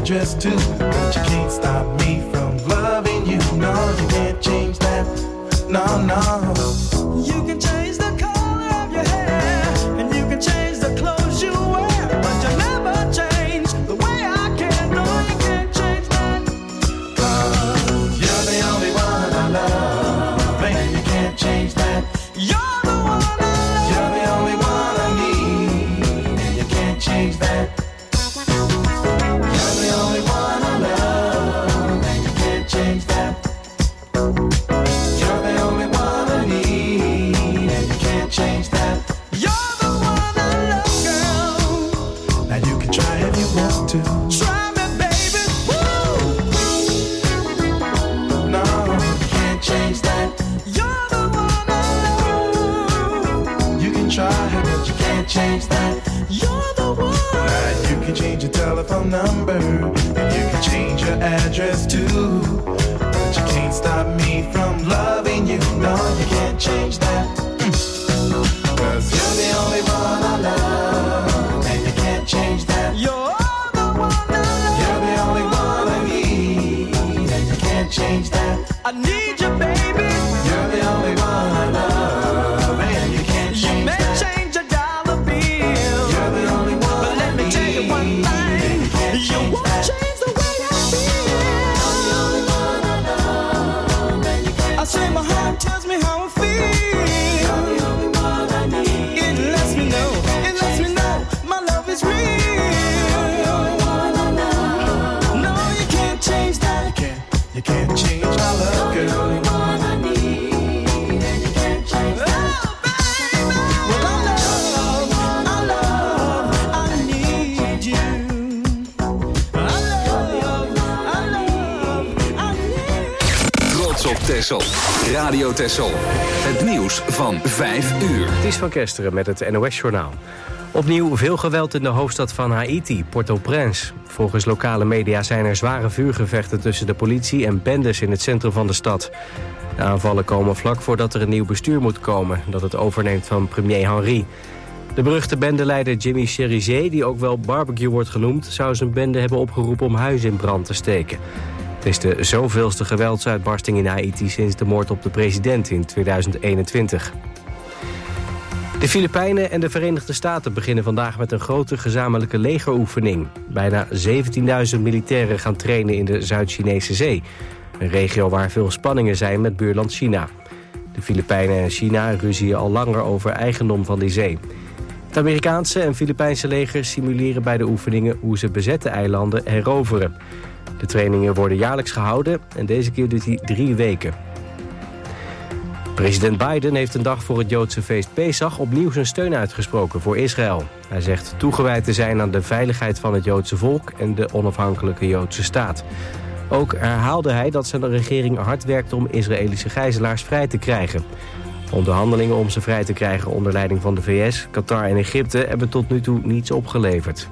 address too. But you can't stop me from loving you. No, you can't change that. No, no. You can change the color of your hair, and you can change the clothes you wear, but you never change the way I care. No, you can't change that. 'Cause you're the only one I love, and you can't change that. You're the one I love. You're the only one I need, and you can't change that. You're the only one I love, and you can't change that. You're the only one I need, and you can't change that. You're the one I love, girl. Now you can try if you want to. Try me, baby. Woo! No, you can't change that. You're the one I love. You can try, but you can't change that. You're the one. Now you can change your telephone number, and you can change your address too. But you can't stop me from loving you. No, you can't change that. 'Cause you're the only one I love, and you can't change that. You're the one I love. You're the only one I need, and you can't change that. I need you, baby. You're the only one I love, and you can't change that. You may change a dollar bill. You're the only one. But let me tell you one thing. You won't change the way I feel. You're the only one I love, and you can't. I say my heart tells me how I feel. You're the only one I need. It lets me know. It lets me know my love is real. You're the only one I love. No, you can't change that. You can't change my love, girl. You're the only one I need, and you can't change that. Oh, baby. Well, I need you. Trots op Texel. Radio Texel. Het nieuws van 5 uur. Het is van Kesteren met het NOS-journaal. Opnieuw veel geweld in de hoofdstad van Haiti, Port-au-Prince. Volgens lokale media zijn er zware vuurgevechten tussen de politie en bendes in het centrum van de stad. De aanvallen komen vlak voordat er een nieuw bestuur moet komen, dat het overneemt van premier Henry. De beruchte bendeleider Jimmy Cherizé, die ook wel barbecue wordt genoemd, zou zijn bende hebben opgeroepen om huizen in brand te steken. Het is de zoveelste geweldsuitbarsting in Haiti sinds de moord op de president in 2021. De Filipijnen en de Verenigde Staten beginnen vandaag met een grote gezamenlijke legeroefening. Bijna 17.000 militairen gaan trainen in de Zuid-Chinese Zee. Een regio waar veel spanningen zijn met buurland China. De Filipijnen en China ruzien al langer over eigendom van die zee. Het Amerikaanse en Filipijnse leger simuleren bij de oefeningen hoe ze bezette eilanden heroveren. De trainingen worden jaarlijks gehouden en deze keer duurt die 3 weken. President Biden heeft een dag voor het Joodse feest Pesach opnieuw zijn steun uitgesproken voor Israël. Hij zegt toegewijd te zijn aan de veiligheid van het Joodse volk en de onafhankelijke Joodse staat. Ook herhaalde hij dat zijn regering hard werkt om Israëlische gijzelaars vrij te krijgen. Onderhandelingen om ze vrij te krijgen onder leiding van de VS, Qatar en Egypte hebben tot nu toe niets opgeleverd.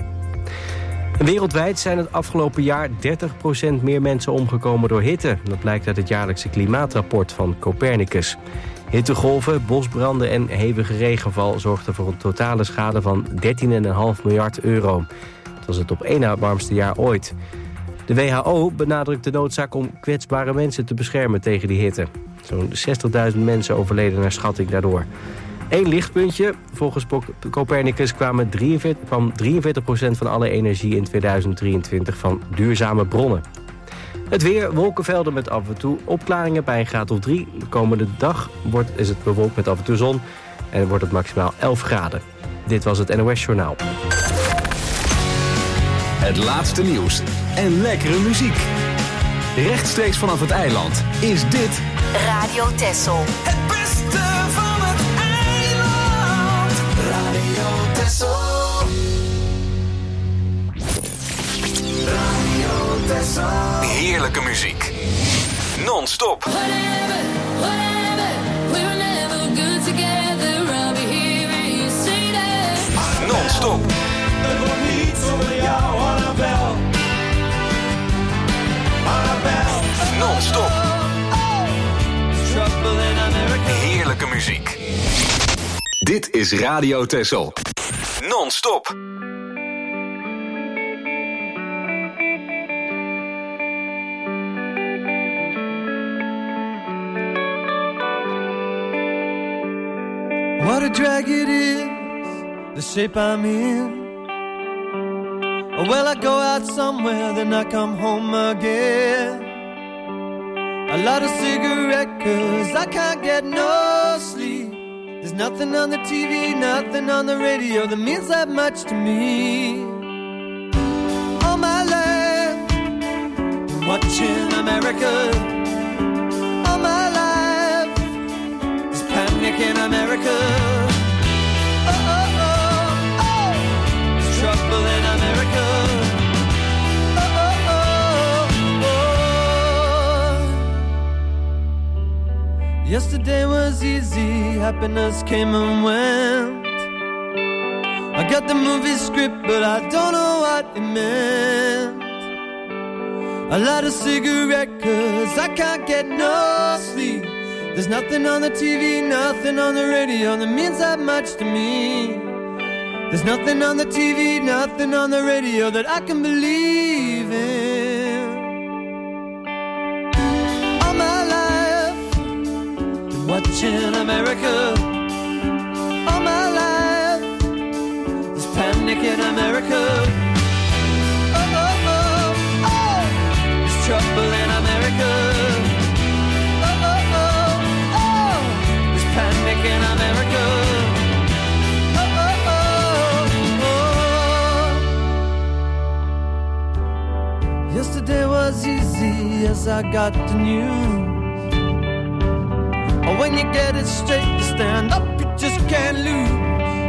Wereldwijd zijn het afgelopen jaar 30% meer mensen omgekomen door hitte. Dat blijkt uit het jaarlijkse klimaatrapport van Copernicus. Hittegolven, bosbranden en hevige regenval zorgden voor een totale schade van 13,5 miljard euro. Dat was het op één na warmste jaar ooit. De WHO benadrukt de noodzaak om kwetsbare mensen te beschermen tegen die hitte. Zo'n 60.000 mensen overleden naar schatting daardoor. Eén lichtpuntje. Volgens Copernicus kwam 43% van alle energie in 2023 van duurzame bronnen. Het weer, wolkenvelden met af en toe opklaringen bij een graad of 3. De komende dag is het bewolkt met af en toe zon en wordt het maximaal 11 graden. Dit was het NOS Journaal. Het laatste nieuws en lekkere muziek. Rechtstreeks vanaf het eiland is dit Radio Texel. Het beste van het eiland. Radio Texel. Radio Texel. heerlijke muziek. Non-stop. Whatever, we were never good together. I'll be here and you say that. Non-stop. Het wordt niet zonder jou, Annabel. Annabel. Non-stop. Trouble in America. Heerlijke muziek. Dit is Radio Texel. Non-stop. drag it is the shape I'm in. Well, I go out somewhere, then I come home again. A lot of cigarette, 'cause I can't get no sleep. There's nothing on the TV, nothing on the radio that means that much to me. All my life, watching America. All my life, there's panic in America. Oh, oh, oh, oh, there's trouble in America. Oh, oh, oh, oh. Yesterday was easy, happiness came and went. I got the movie script, but I don't know what it meant. A lot of cigarette, 'cause I can't get no sleep. There's nothing on the TV, nothing on the radio that means that much to me. There's nothing on the TV, nothing on the radio that I can believe in. All my life, watching America. All my life, there's panic in America. Oh, oh, oh, oh, there's trouble in America. Oh, oh, oh, oh, there's panic in America. Oh, oh, oh, oh. Yesterday was easy as I got the news. Or when you get it straight to stand up, you just can't lose.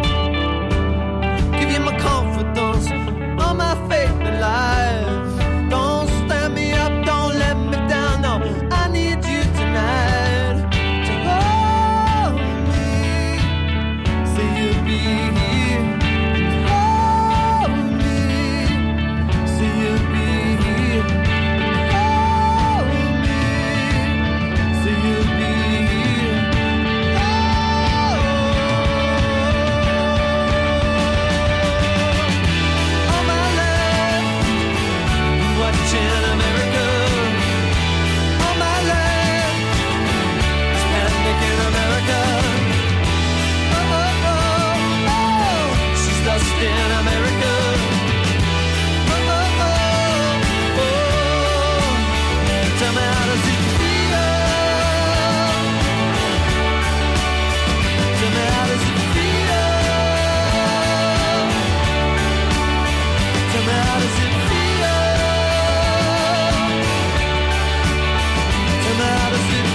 Give you my confidence, all my faith in life. Don't stand me up, don't let me down, no, I need you tonight. To hold me, say you'll be here. Hold me, say you'll be here. Hold me, say you'll be here. All my life, watching America. All my life, it's panic in America. Oh, oh, oh, oh, she's lost in America. Oh, oh, oh, oh, tell me how does it feel? Tell me how does it feel? Tell me how does it feel? Tell me how does it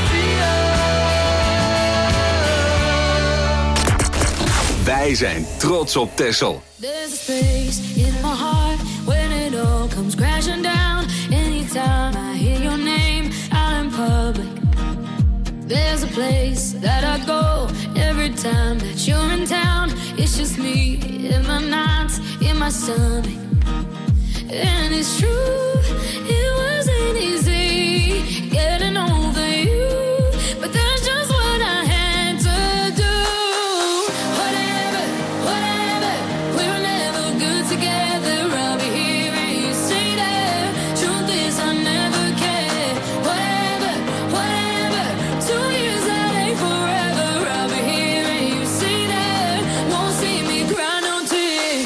feel? Wij zijn trots op Texel. There's a space in my heart when it all comes crashing down. Anytime I hear your name out in public, there's a place that I go every time that you're in town. It's just me in my nights, in my stomach. And it's true, it wasn't easy getting over you, but that's just what I had to do. Whatever, whatever, we were never good together. I'll be here and you say that. Truth is I never cared. Whatever, whatever, 2 years that ain't forever. I'll be here and you say that. Won't see me cry no tears.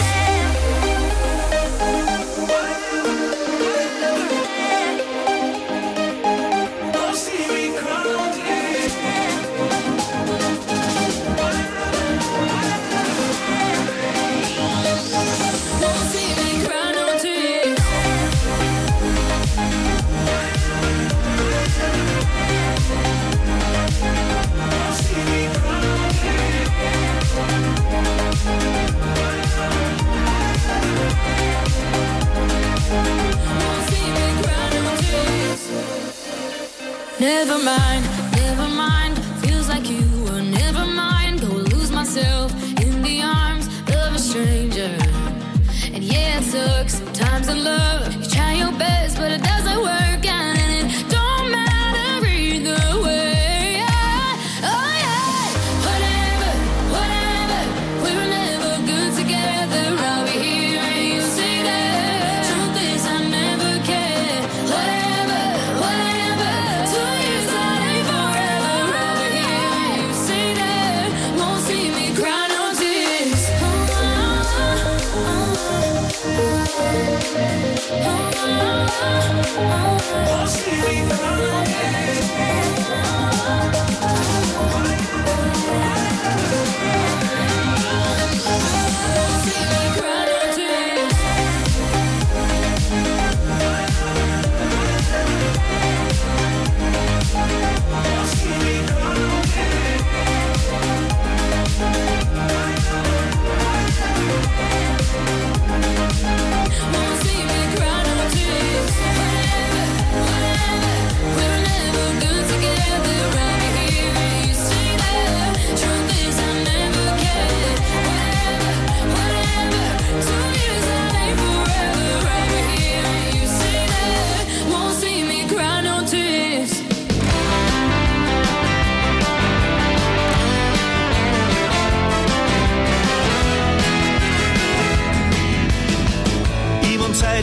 Won't see me cry no tears. Won't see me cry no tears. Never mind, never mind. Feels like you were never mind. Go lose myself in the arms of a stranger. And yeah, it sucks sometimes in love. You try your best, but it doesn't work out, and it don't matter either way. Oh yeah, whatever, whatever. We were never good together. I'll be here and you say that. Truth is I never cared. Whatever, whatever. 2 years that ain't forever.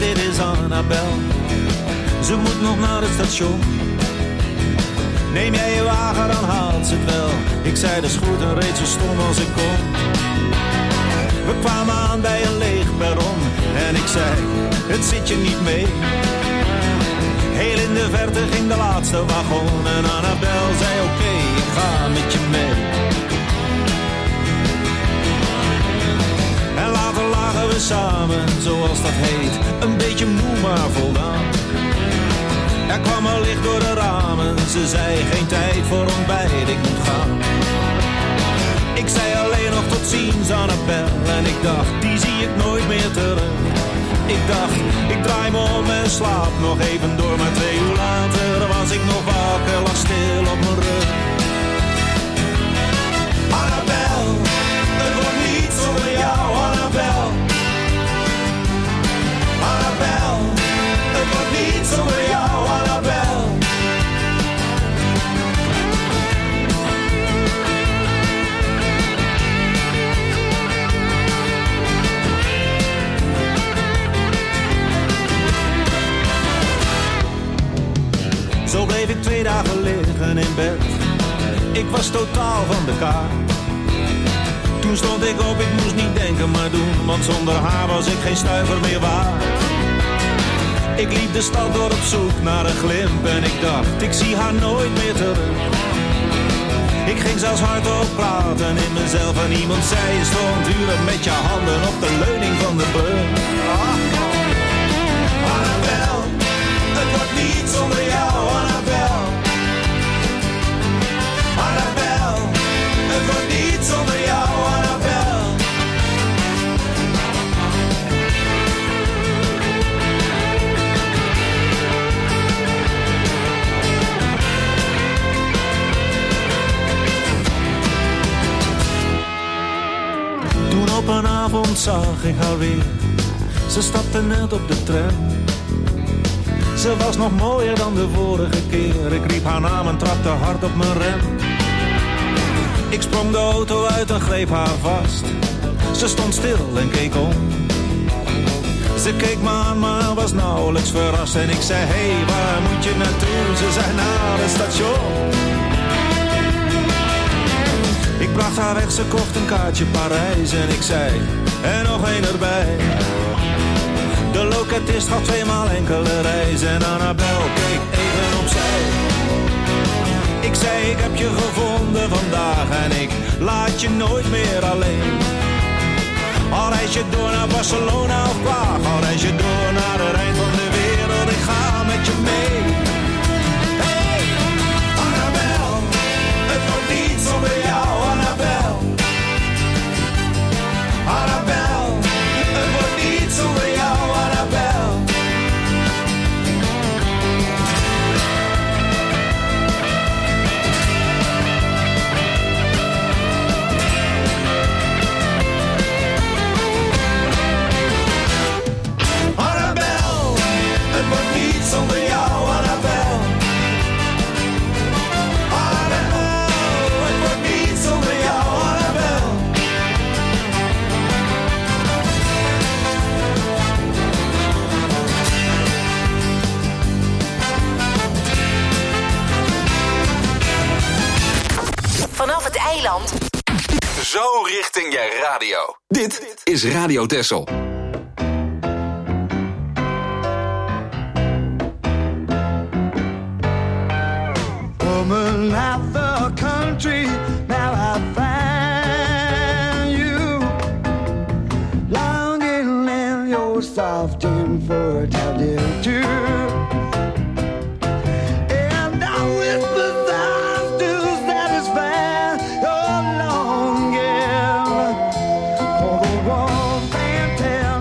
dit is Annabel. Ze moet nog naar het station. Neem jij je wagen, dan haalt ze het wel. Ik zei dat is goed en reed zo stom als ik kon. We kwamen aan bij een leeg perron. En ik zei, het zit je niet mee. Heel in de verte ging de laatste wagon. En Annabel zei oké, ik ga met je mee. En later lagen we samen, zoals dat heet. Een beetje moe maar voldaan. Er kwam al licht door de ramen. Ze zei geen tijd voor ontbijt, ik moet gaan. Ik zei alleen nog tot ziens Annabel. En ik dacht, die zie ik nooit meer terug. Ik dacht, ik draai me om en slaap nog even door. Maar 2 uur later was ik nog wakker, lag stil op mijn rug. Annabel, het wordt niet zonder jou, Annabel. Annabel, het wordt niet zonder jou, Annabel. Zo bleef ik 2 dagen liggen in bed. Ik was totaal van de kaart. Toen stond ik op, ik moest niet denken maar doen. Want zonder haar was ik geen stuiver meer waard. Ik liep de stad door op zoek naar een glimp. En ik dacht, ik zie haar nooit meer terug. Ik ging zelfs hardop praten in mezelf. En iemand zei, je stond uren met je handen op de leuning van de brug. Annabel, het wordt niet zonder jou, Annabel. Annabel, het wordt niet zonder jou, Annabel. Toen op een avond zag ik haar weer. Ze stapte net op de tram. Ze was nog mooier dan de vorige keer. Ik riep haar naam en trapte hard op mijn rem. Ik sprong de auto uit en greep haar vast. Ze stond stil en keek om. Ze keek me aan, maar was nauwelijks verrast. En ik zei, hey, waar moet je naartoe? Ze zei, naar het station. Ik bracht haar weg, ze kocht een kaartje Parijs. En ik zei, en nog 1 erbij. De loketist gaf 2 maal enkele reis. En Annabel keek even opzij. Ik zei, ik heb je gevonden vandaag. En ik laat je nooit meer alleen. Al reis je door naar Barcelona of Praag. Al reis je door naar het eind van de wereld. Ik ga met je mee. Hey, Annabel, het wordt niet zonder jou, Annabel. Annabel, het wordt niet zonder jou, Annabel. Annabel, het wordt niet zonder jou, Annabel. Annabel, het wordt niet zonder jou, Annabel. Vanaf het eiland. Zo richting je radio. Dit is Radio Texel. Woman of the country, now I find you longing in your soft and fertile too. And I whisper sounds to satisfy your longing for the warmth and tell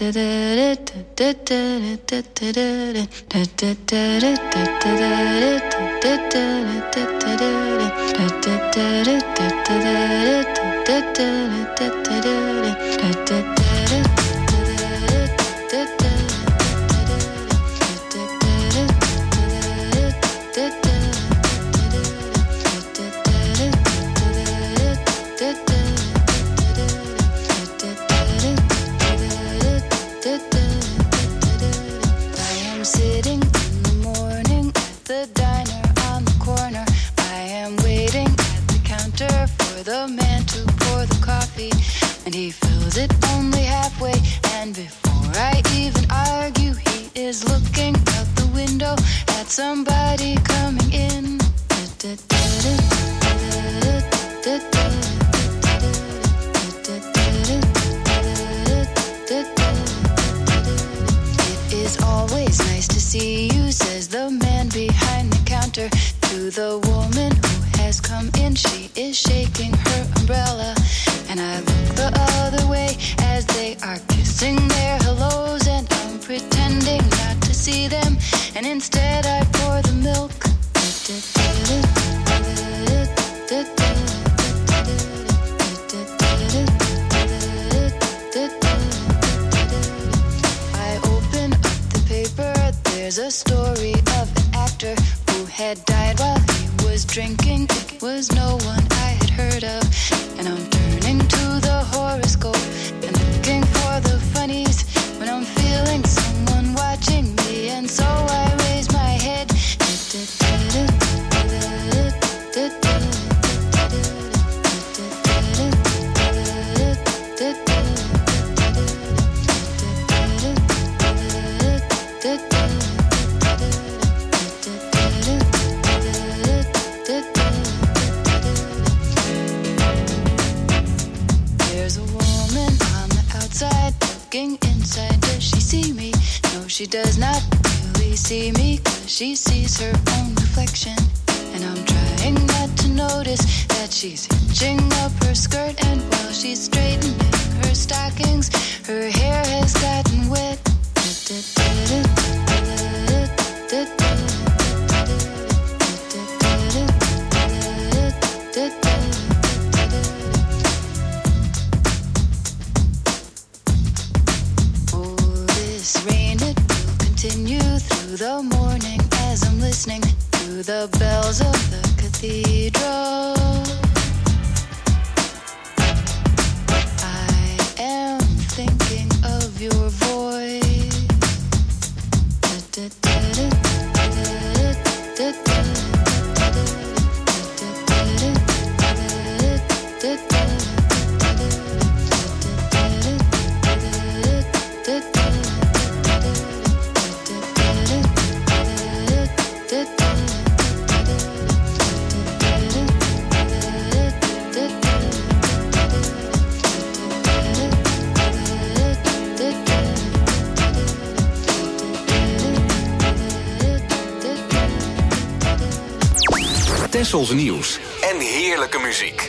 Tessels nieuws en heerlijke muziek.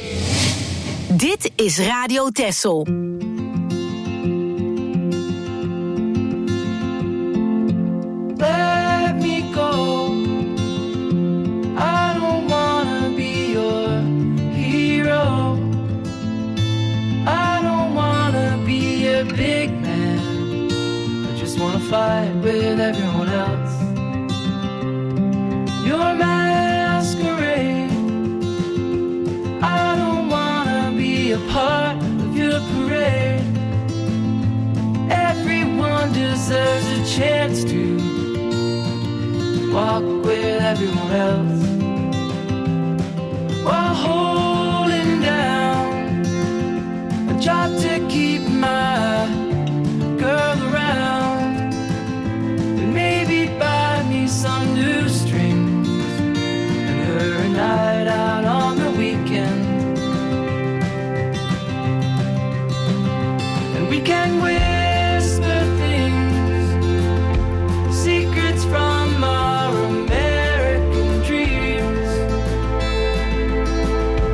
Dit is Radio Tessel. Let me go. I don't wanna be your hero. I don't wanna be a big man. I just wanna fight with everyone else. Your masquerade. I don't wanna be a part of your parade. Everyone deserves a chance to walk with everyone else while holding down a job to keep my girl around and maybe buy me some new strings and her a night out on the weekend. And we can whisper things, secrets from our American dreams.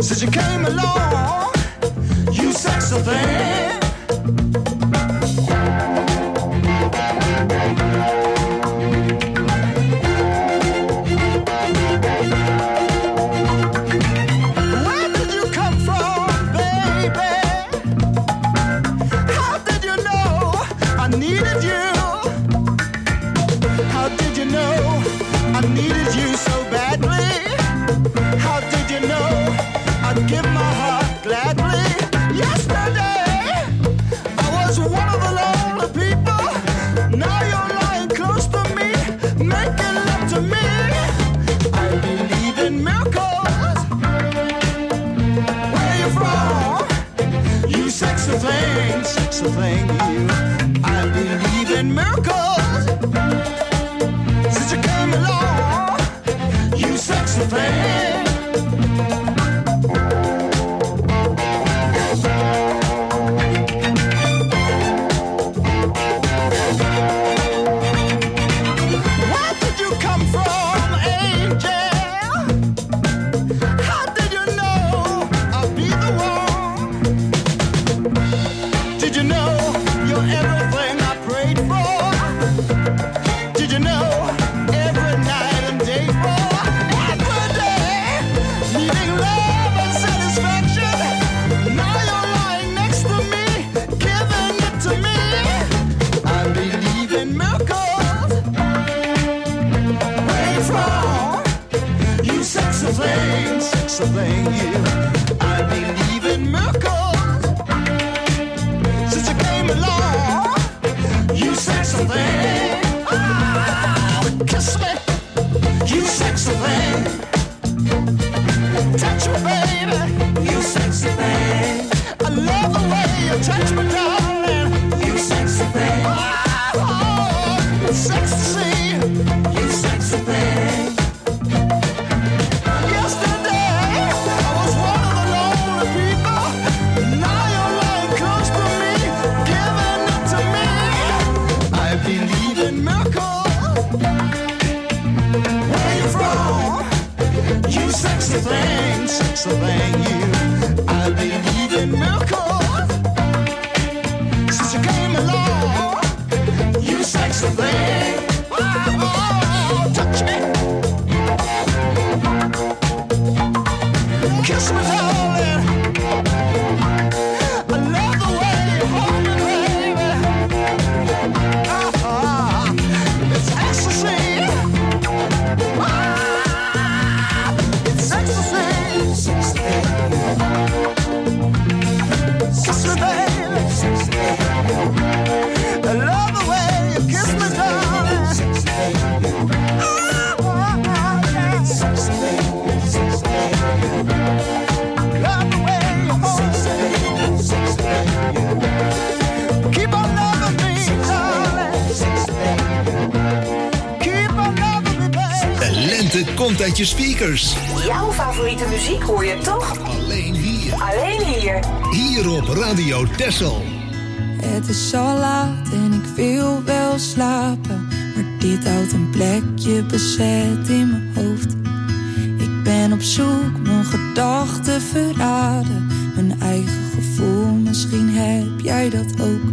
since you came along, you sexy thing. Where did you come from, baby? How did you know I needed you? How did you know I needed you so badly? How did you know I'd give my heart gladly? Yesterday I was one of the lonely people. Now you're lying close to me, making love to me. I believe in miracles. Where you from? You sexy thing, you. I believe in miracles. Since you came along, you sexy thing. Thing, you. I believe in miracles. Since you came along, you sexy thing. Oh, kiss me, you sexy thing. Touch me, baby, you sexy thing. I love the way you touch me, darling. You sexy thing. Oh, it's sexy to see you sexy thing. Sexy thing, you. I believe in miracles. Since you came along, you sexy thing. Oh, touch me, kiss me, darling. I love the way you hold me, baby. It's ecstasy. Kiss me, baby. I love the way you kiss me, darling. Love the way you hold me. Keep on loving me, darling. Keep on loving me, baby. De lente komt uit je speakers. Jouw favoriete muziek hoor je toch? Alleen hier. Alleen hier. Hier op Radio Texel. Het is al laat en ik wil wel slapen, maar dit houdt een plekje bezet in mijn hoofd. Ik ben op zoek, mijn gedachten verraden, mijn eigen gevoel, misschien heb jij dat ook.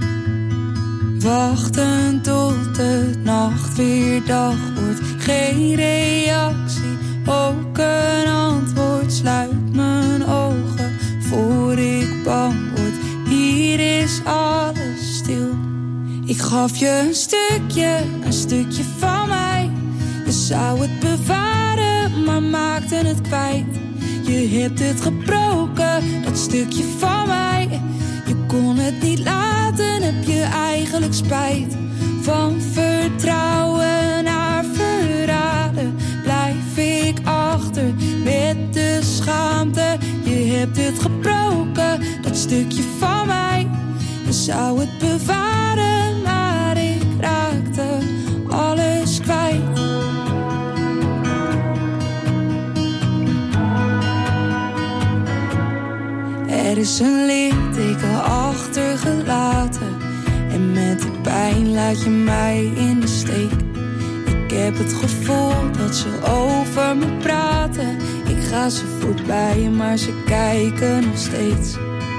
Wachten tot de nacht weer dag wordt, geen reactie, ook een antwoord. Sluit mijn ogen voor ik bang word, hier is alles stil. Ik gaf je een stukje van mij. Je zou het bewaren, maar maakte het kwijt. Je hebt het gebroken, dat stukje van mij. Je kon het niet laten, heb je eigenlijk spijt. Van vertrouwen naar verraden blijf ik achter met de schaamte. Je hebt het gebroken, dat stukje van mij. Je zou het bewaren, maar ik raakte alles kwijt. Er is een litteken achtergelaten en met de pijn laat je mij in de steek. Ik heb het gevoel dat ze over me praten. Ik ga ze voorbij, maar ze kijken nog steeds.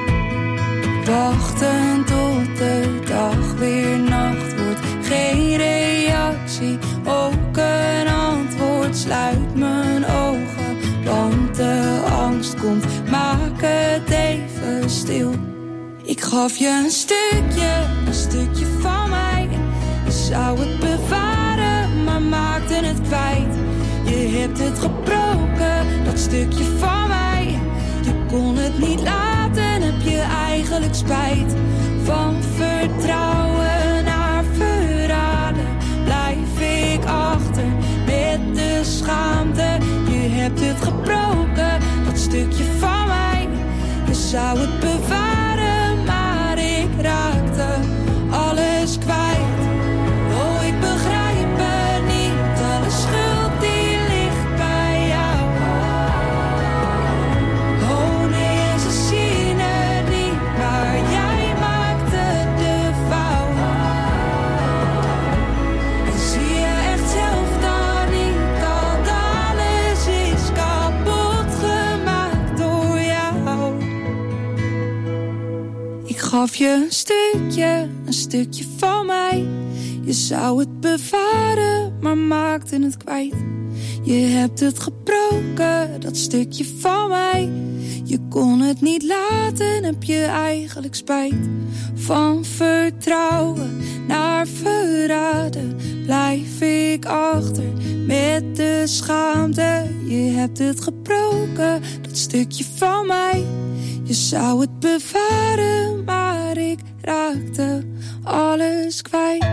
Wachten tot de dag weer nacht wordt. Geen reactie, ook een antwoord. Sluit mijn ogen, want de angst komt. Maak het even stil. Ik gaf je een stukje van mij. Je zou het bewaren, maar maakte het kwijt. Je hebt het gebroken, dat stukje van mij. Je kon het niet laten, heb je eigenlijk spijt. Van vertrouwen naar verraden blijf ik achter met de schaamte. Je hebt het gebroken, dat stukje van mij. Je zou het bewaren, maar ik raakte alles kwijt. Oh, ik begrijp het niet, alle schuld die ligt bij jou. Oh nee, ze zien het niet, maar jij maakte de fout. En zie je echt zelf dan niet dat alles is kapot gemaakt door jou. Ik gaf je een stukje van mij. Je zou het bewaren, maar maakte het kwijt. Je hebt het gebroken, dat stukje van mij. Je kon het niet laten, heb je eigenlijk spijt. Van vertrouwen naar verraden blijf ik achter met de schaamte. Je hebt het gebroken, dat stukje van mij. Je zou het bewaren, maar ik raakte alles kwijt.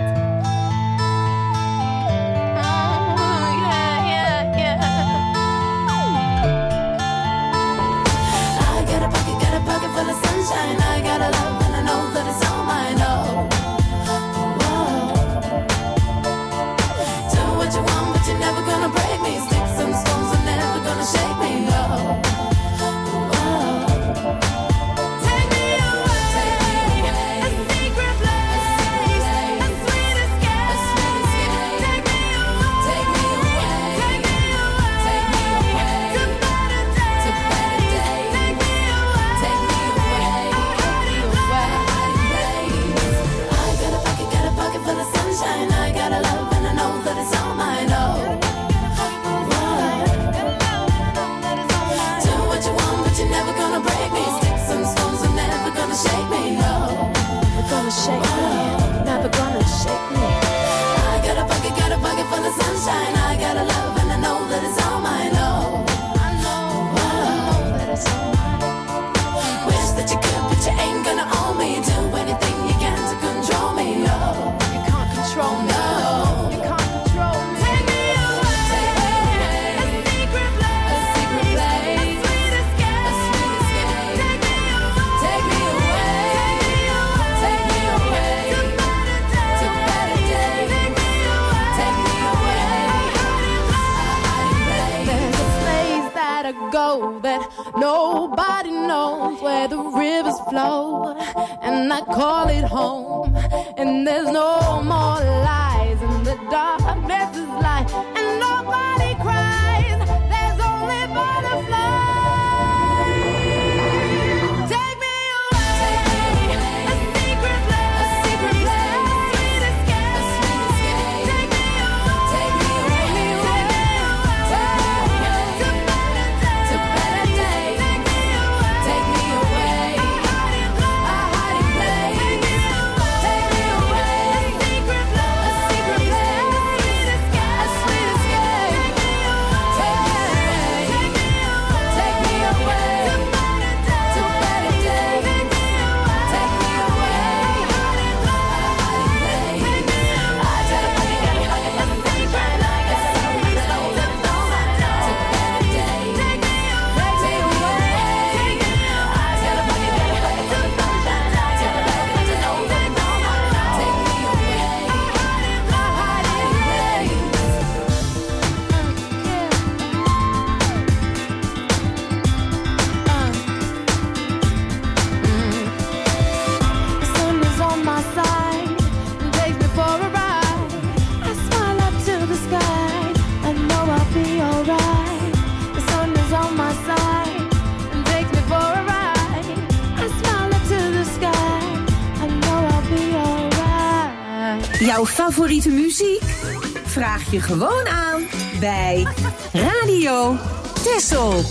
I got a love and I know that it's all mine. Oh, whoa. Do what you want, but you're never gonna break me. Sticks and stones are never gonna shake me. No. Whoa. Take me away, a secret place, a sweet escape. Take me away, take me away, take me away, take me away to better days, to better days. Take me away, take me away. For the sunshine, I got a love and I know that it's all mine. Oh, do what you want, but you're never gonna break me. Sticks and stones are never gonna shake me. No, never gonna shake me. Never gonna shake me. I got a bucket full of sunshine. I got a love and I know that it's all mine. Oh, I know that it's all mine. Wish that you could, but you ain't gonna own me. Do anything you can to control me. Oh. Control me. No, you can't control me. Take me away, take me away. A secret place, a secret place. A sweet escape, a sweet escape. Take me away, take me away, take me away to better days, to better days. Take me away, there's a place that I go that nobody knows, where the rivers flow, and I call it home. And there's no more lies, and the darkness is light, and nobody cries. There's only butterflies. Take me away, a secret place, a secret place, a sweet escape, a sweet escape. Take me away, take me away, take me away to better days, to better days. Take me away, a hiding place. Take me away, a secret place, a secret place, a sweet escape, a sweet escape. Jouw favoriete muziek? Vraag je gewoon aan bij Radio Texel.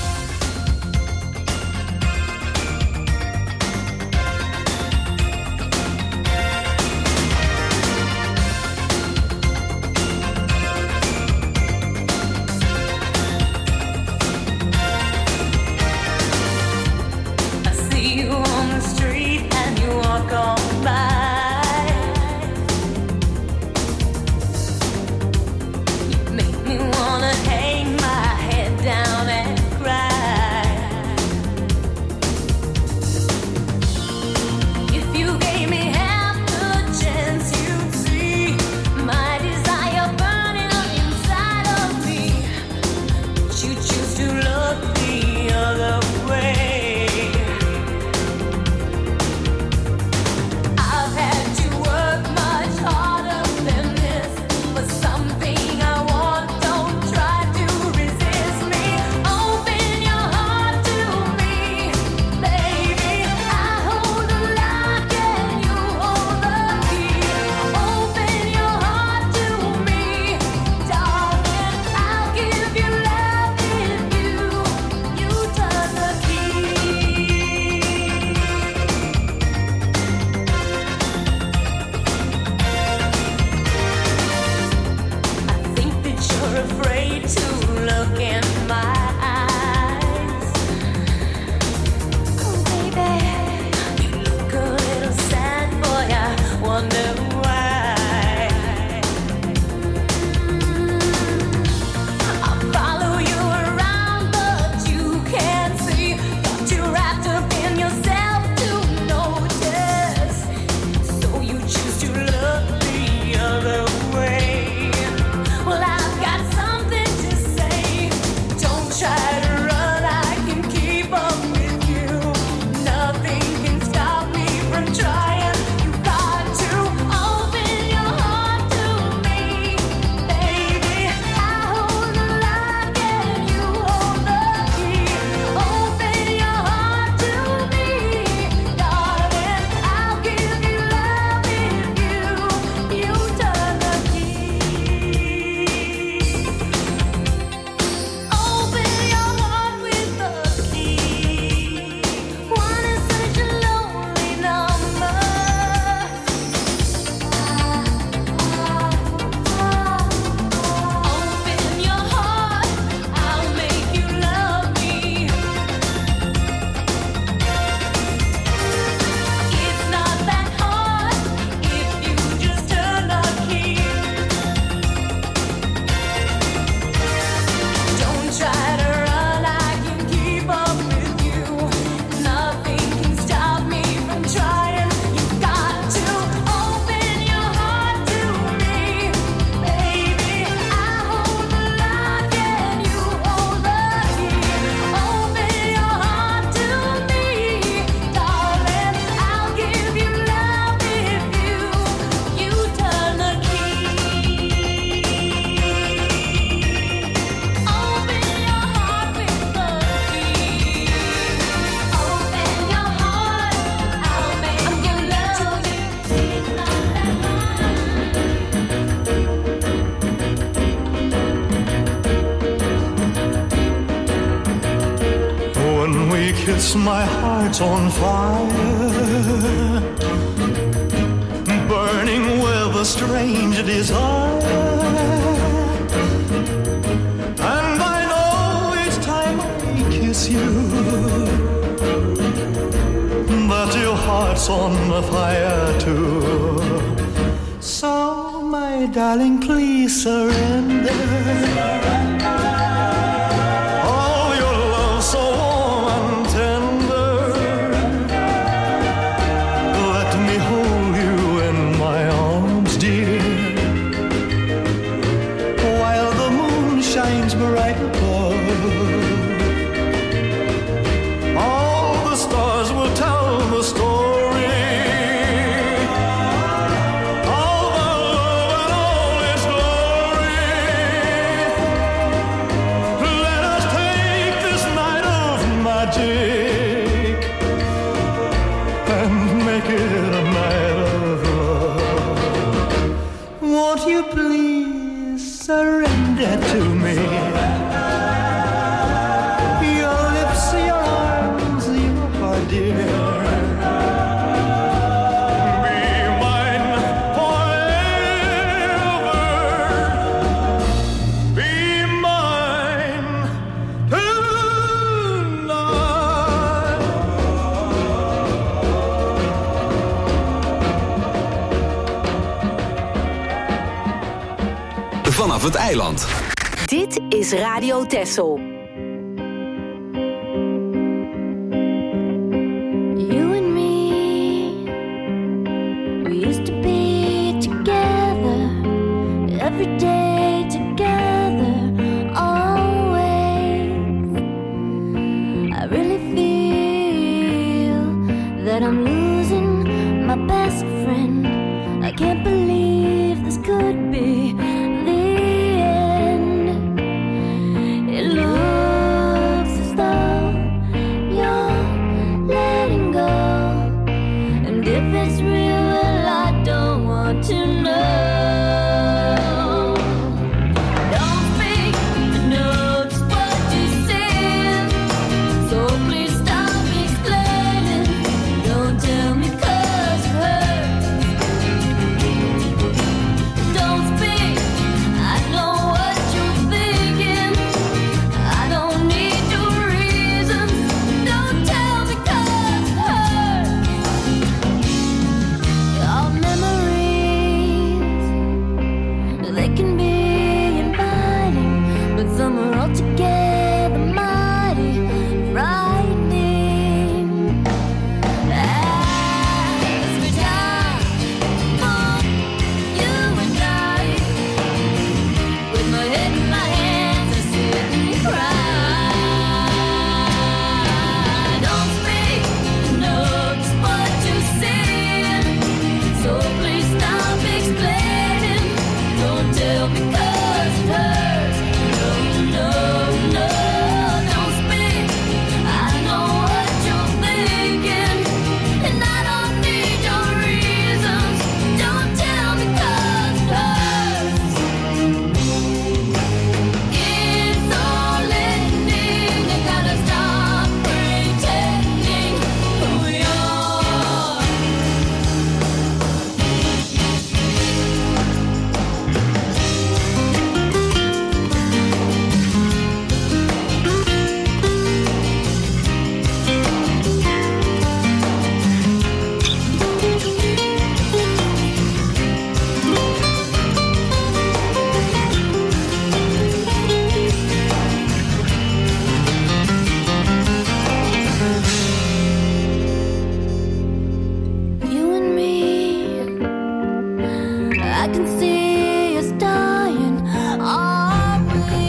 kiss, my heart's on fire, burning with a strange desire. And I know each time I kiss you that your heart's on fire too. So, my darling, please surrender. vanaf het eiland. Dit is Radio Texel. You and me, we used to be together, every day together, always. I really feel that I'm losing my best friend. I can't believe this could be the end. It looks as though you're letting go, and if it's real, well, I don't want to know. Don't speak, I know just what you said, so please stop explaining. Don't tell me 'cause it hurts. Don't speak, I know what you're thinking. I don't need your reasons. Don't tell me 'cause it hurts. Your memories, they can be inviting, but some are altogether mighty frightening. As we die, you and I, with my head in my hands, I sit and cry. Don't speak, know just what you said, so please stop explaining. Don't tell me 'cause it hurts. No, no, no, don't speak. I know what you're thinking, and I don't need your reasons. Don't tell me 'cause it hurts. It's all ending. I gotta stop pretending who we are. You and me, I can see us dying, aren't we?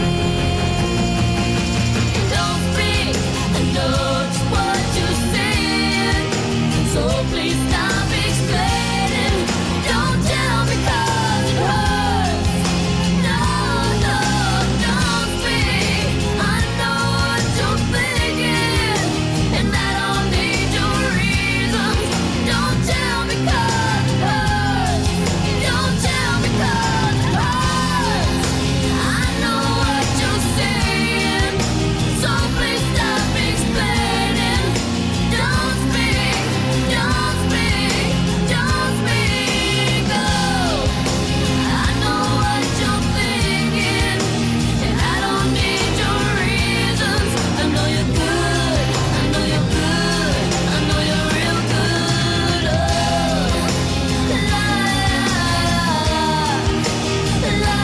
Don't speak, I know just what you said, so please stop explaining. Don't tell me 'cause it hurts. No, no, don't speak. I know what you're thinking, and I don't need your reasons. Don't tell me 'cause it hurts. Don't tell me 'cause it hurts. I know what you're saying, so please stop explaining. Don't speak, don't speak, don't speak. Oh, I know what you're thinking, and I don't need your reasons. I know you're good, I know you're good, I know you're real good. Oh, la la la.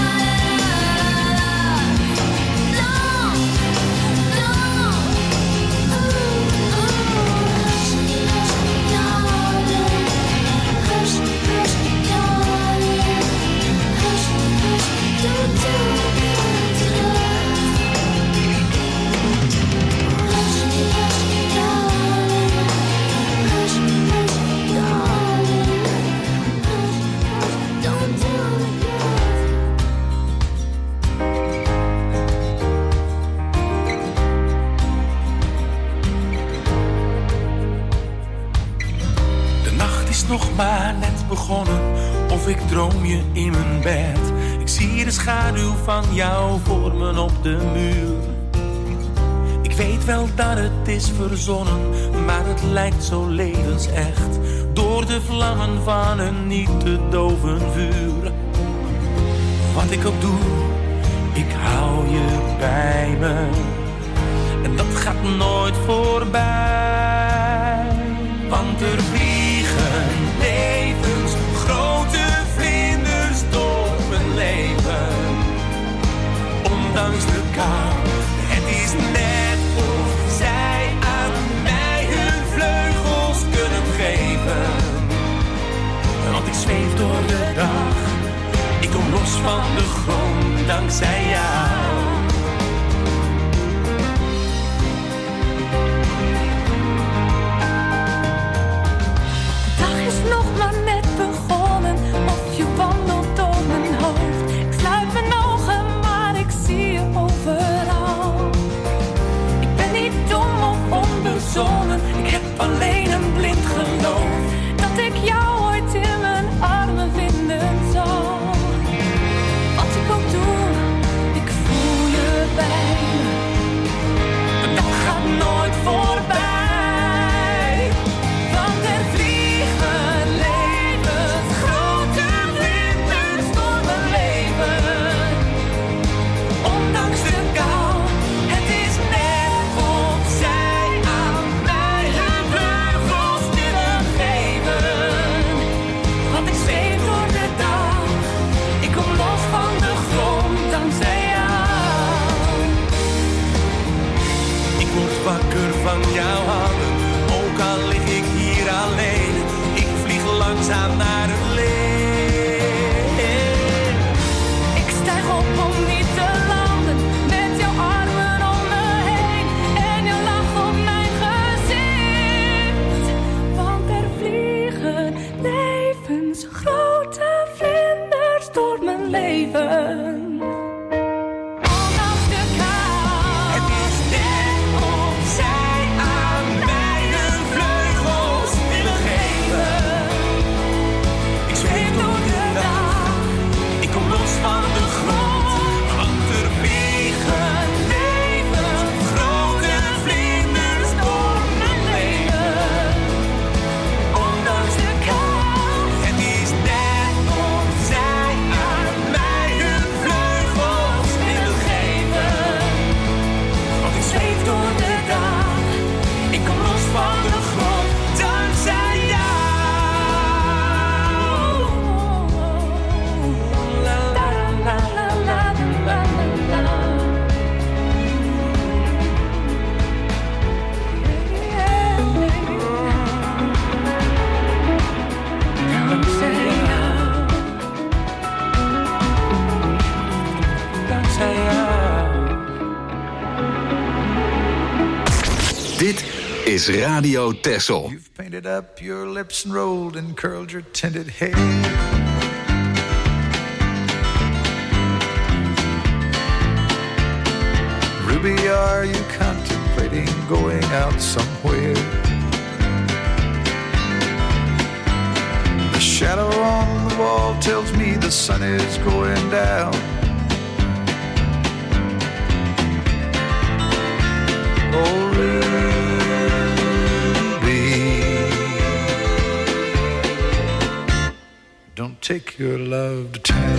De nacht is nog maar net begonnen, of ik droom je in mijn bed. Ik zie de schaduw van jou vormen op de muur. Ik weet wel dat het is verzonnen, maar het lijkt zo levensecht, door de vlammen van een niet te doven vuur. Wat ik ook doe, ik hou je bij me, en dat gaat nooit voorbij. Want er vliegen levens, grote vlinders door mijn leven. dankzij jou. De dag is nog maar net begonnen, of je wandelt door mijn hoofd. Ik sluit mijn ogen, maar ik zie je overal. Ik ben niet dom of onbezonnen, ik heb alleen een blind geloof dat ik jou ooit in mijn armen vinden zal. Wat ik ook doe, ik voel je bij me. De dag gaat nooit voorbij, want er vliegen levensgrote vlinders door mijn leven. Ondanks de kou, het is net of zij aan mij hun vleugels willen geven. Want ik zweef door de dag, ik kom los van de grond dankzij jou. Ik word wakker van jouw handen, ook al lig ik hier alleen. Ik vlieg langzaam naar het licht. Ik stijg op om niet te landen, met jouw armen om me heen en je lach op mijn gezicht. Want er vliegen levensgrote vlinders door mijn leven. Ondanks de kou, Het is net of zij aan mij hun vleugels willen geven. Ik zweef door de dag, ik kom los van de grond. Want er vliegen levensgrote vlinders door mijn leven. ondanks de kou. Het is net of zij aan mij hun vleugels willen geven. Want ik zweef door de dag, ik kom los van de grond Dankzij jou. La la la la la la la. Dankzij jou. Dit is Radio Texel. You've painted up your lips and rolled and curled your tinted hair. Ruby, are you contemplating going out somewhere? The shadow on the wall tells me the sun is going down. Oh, Ruby, don't take your love to town.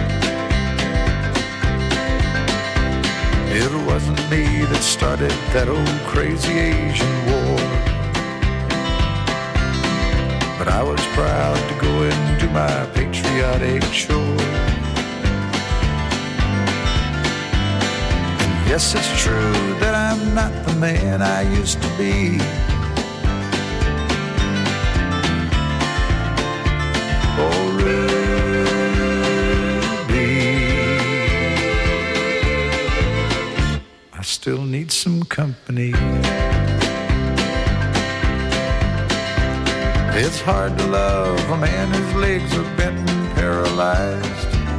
It wasn't me that started that old crazy Asian war, but I was proud to go and do my patriotic chore. Yes, it's true that I'm not the man I used to be. Oh, Ruby, I still need some company. It's hard to love a man whose legs are bent and paralyzed.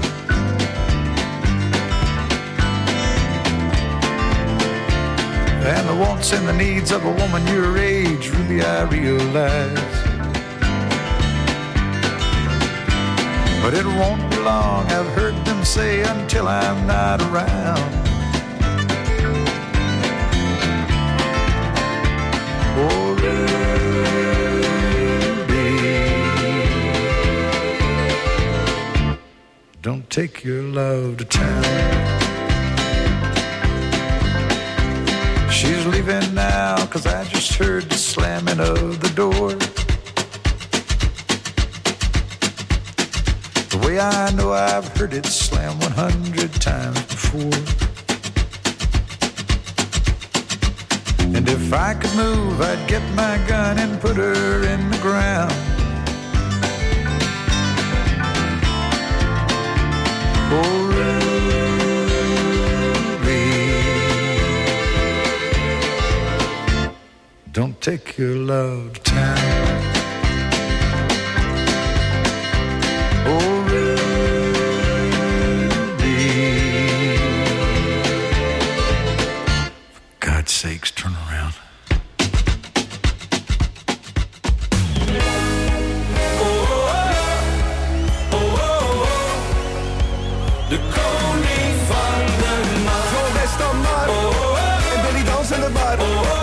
And the wants and the needs of a woman your age, Ruby, I realize. But it won't be long, I've heard them say, until I'm not around. Oh, Ruby, don't take your love to town. She's leaving now, 'cause I just heard the slamming of the door. The way I know I've heard it slam 100 times before. And if I could move, I'd get my gun and put her in the ground. Oh, Ruby, don't take your love to town. Oh, Rudy, for God's sakes, turn around. De koning van de nacht. Zo best dan maar. En Billy dans in de bar.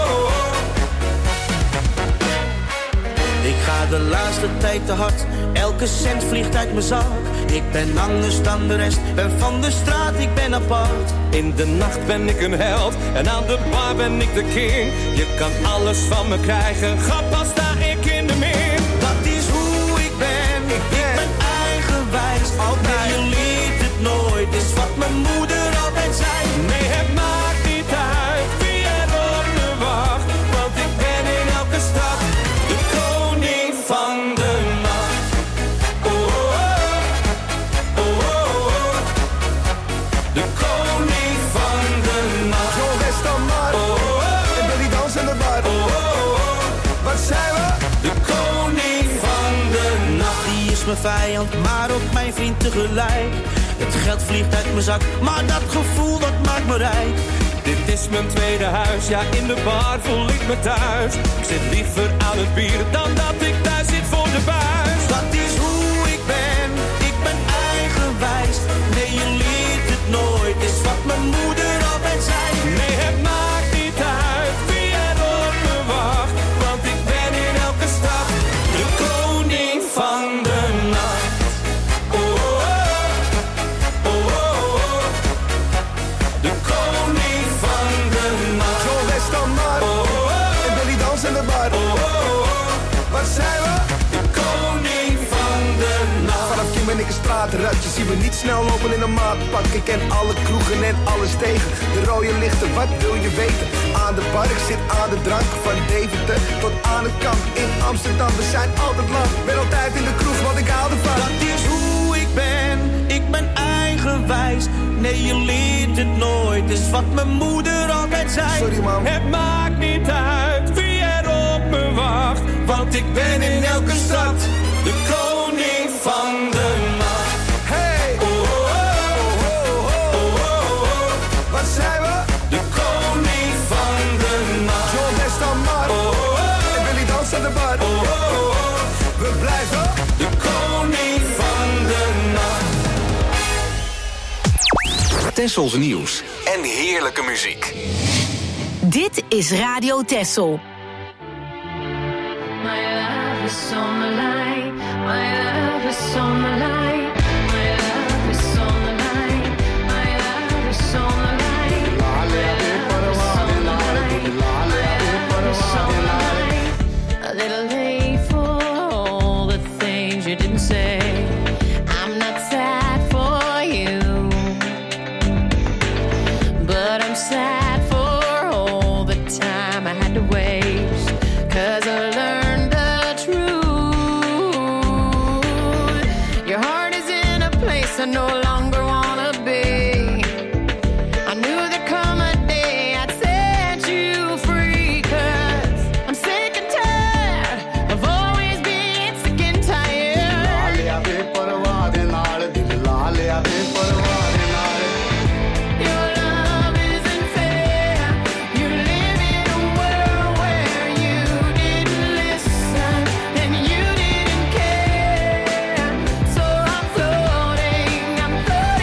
Ik ga de laatste tijd te hard. Elke cent vliegt uit mijn zak. Ik ben anders dan de rest. Ben van de straat, ik ben apart. In de nacht ben ik een held. En aan de bar ben ik de king. Je kan alles van me krijgen. Grap, sta ik in de min. Dat is hoe ik ben. Ik ben eigenwijs. Altijd. Je leert het nooit. Is wat mijn moeder altijd zei. Nee, het maakt niet uit wie er op me wacht. Want ik ben in elke stad de koning van de nacht. Oh, oh, oh, oh, oh. De koning van de nacht. Zo best dan maar. En Billy dans in de bar. Wat zijn we? De koning van de nacht. Die is mijn vijand, maar ook mijn vriend tegelijk. Het geld vliegt uit mijn zak, maar dat gevoel dat maakt me rijk. Dit is mijn tweede huis, ja in de bar voel ik me thuis. Ik zit liever aan het bier dan dat ik thuis zit voor de buis. Dat is hoe ik ben eigenwijs. Nee, je leert het nooit, is wat mijn moeder altijd zei. Nee, het maakt niet uit wie er op me wacht. Want ik ben in elke stad de koning van de nacht. Oh, oh, oh, oh, oh. De koning van de nacht. Zo best dan maar. En Billy dans in de bar. Wat zijn we? De koning van de nacht. Vanaf Kim ben ik een straatrat. Je ziet me niet snel lopen in een maatpak. Ik ken alle kroegen en alles tegen. De rode lichten, wat wil je weten? Aan de bar, ik zit aan de drank. Van Deventer tot aan het kamp. In Amsterdam, we zijn altijd lang. Ben altijd in de kroeg, want ik hou ervan. Dat is hoe ik ben eigenwijs. Nee, je leert het nooit, is wat mijn moeder altijd zei. Sorry, man. Het maakt niet uit wie er op me wacht. Want ik ben in elke stad de koning van de nacht. Hey! Oh, oh, oh, oh, oh, oh, oh. Wat zijn we? De koning van de nacht. Zo best dan maar. En Billy dans aan de bar. We blijven de koning van de nacht. Tessels nieuws en heerlijke muziek. Dit is Radio Tessel. My love is on the line. My love is on the line. My love is on the line. My love is on the line. My love is on the line. My love is on the line. A little late for all the things you didn't say. I'm not sad for you, but I'm sad for all the time I had to waste. 'Cause I learned the truth. Your heart is in a place I no longer wanna be. I knew there'd come a day I'd set you free. 'Cause I'm sick and tired of always being sick and tired. Your love isn't fair. You live in a world where you didn't listen and you didn't care. So I'm floating on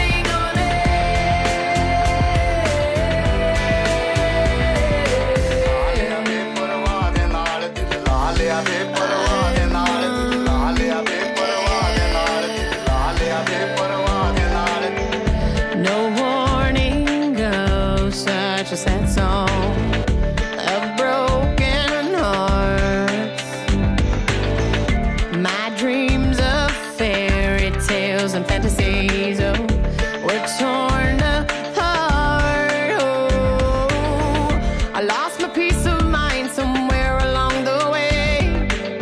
air. No warning goes such a sad song of broken hearts. My dreams of fairy tales and fantasies, oh, were torn apart. Oh, I lost my peace of mind somewhere along the way.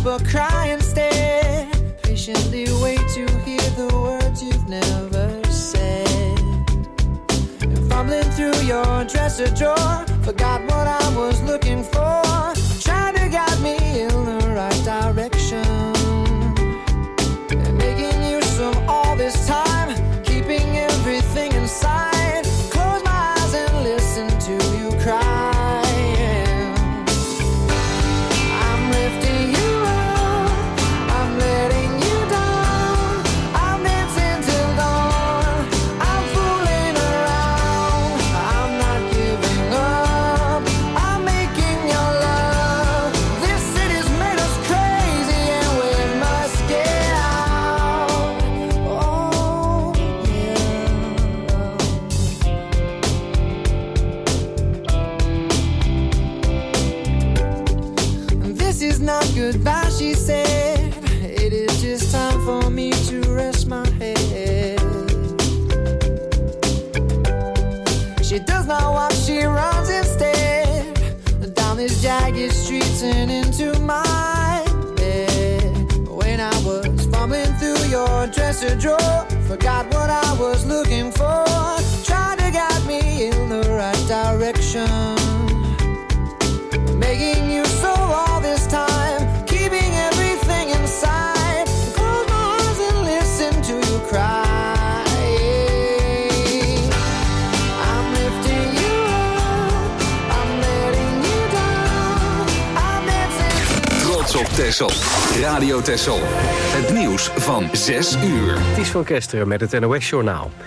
but cry instead. Patiently wait to hear the words you've never said. And fumbling through your dresser drawer, forgot what I was looking for. Trying to guide me in the right direction. And making use of all this time, keeping everything inside. Close my eyes and listen to you cry. Goodbye, she said. It is just time for me to rest my head. She does not walk, she runs instead. Down these jagged streets and into my bed. When I was fumbling through your dresser drawer, forgot what I was looking for. Tried to guide me in the right direction. Making you so all this time, keeping everything inside. Close my eyes and listen to you cry. I'm lifting you up, I'm letting you down. I'm dancing. Trots op Texel. Radio Texel. Het nieuws van 6 uur. Het is van Kesteren met het NOS Journaal.